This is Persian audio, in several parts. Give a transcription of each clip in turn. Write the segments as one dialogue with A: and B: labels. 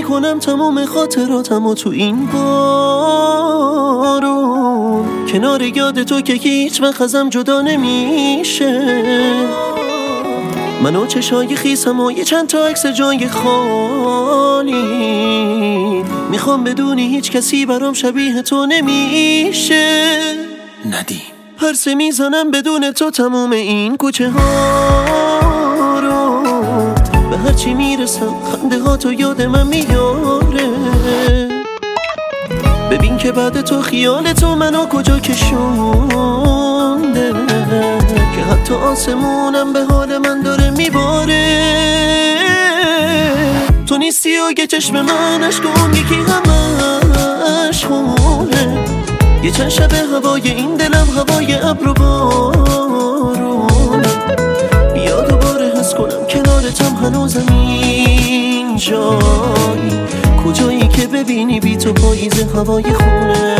A: میکنم تمام خاطراتمو تو این بارون، کنار یاد تو که هیچ وقت ازم جدا نمیشه. من و چشای خیسم و یه چند تا عکس جای خالی، میخوام بدونی هیچ کسی برام شبیه تو نمیشه.
B: ندیم
A: پرسه میزنم بدون تو تموم این کوچه ها رو، به هرچی میرسم خنده ها تو یاد من میاره. ببین که بعد تو خیال تو منو کجا کشونده، که حتی آسمونم به حال من داره میباره. تو نیستی و یه چشم من اشکون یکی همش خونه، یه چند شب هوای این دلم هوای ابر و بارونه. بیا دوباره حس کنم کنارتم هنوزم این جایی، کجایی که ببینی بی تو پاییز هوای خونه.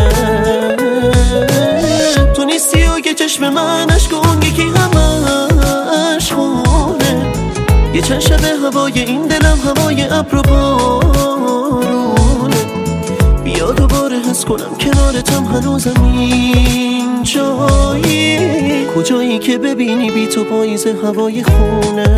A: تو نیستی و یه چشم من اشکون یکی همش خونه، یه چند شب هوای این دلم هوای ابر و بارونه. بیا دوباره حس کنم کنارتم هنوزم این جایی، کجایی که ببینی بی تو پاییز هوای خونه.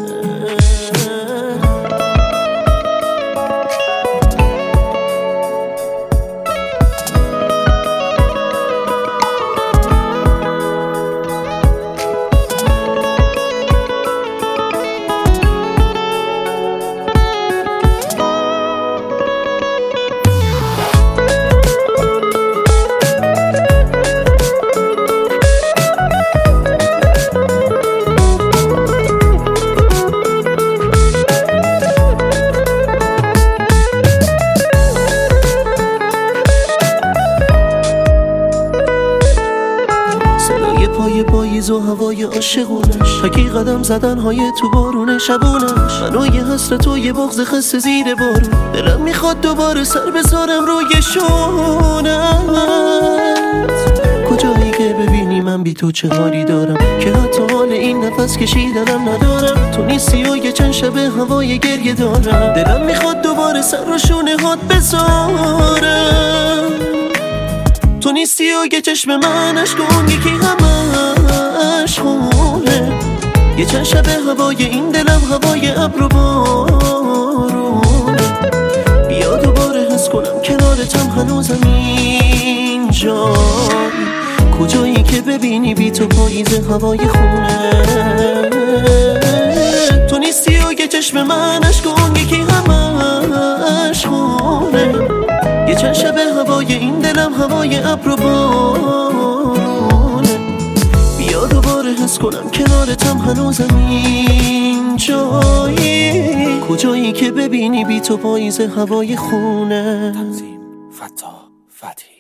A: پای پاییز و هوای عاشقونش، حکی قدم زدن های تو بارون شبونش. منو یه حسرت و یه بغض خسته زیر بارون، دلم میخواد دوباره سر بذارم روی شونت. کجایی که ببینی من بی تو چه حالی دارم، که حتی حال این نفس کشیدنم ندارم. تو نیستی و یه چند شب هوای گریه دارم، دلم میخواد دوباره سر رو شونه هات بذارم. تو نیستی و یه چشم من اشکون یکی همش خونه، یه چند شب هوای این دلم هوای ابر و بارونه. بیا دوباره حس کنم کنارتم هنوزم این جایی، کجایی که ببینی بی تو پاییز هوای خونه. تو نیستی و یه چشم من اشکون یکی همش خونه، یه چند شب هوای این دلم هوای ابر و بارونه. بیا دوباره حس کنم کنارتم هنوزم این جایی، کجایی که ببینی بی تو پاییز هوای خونه.
B: تنظیم فتاح فتحی.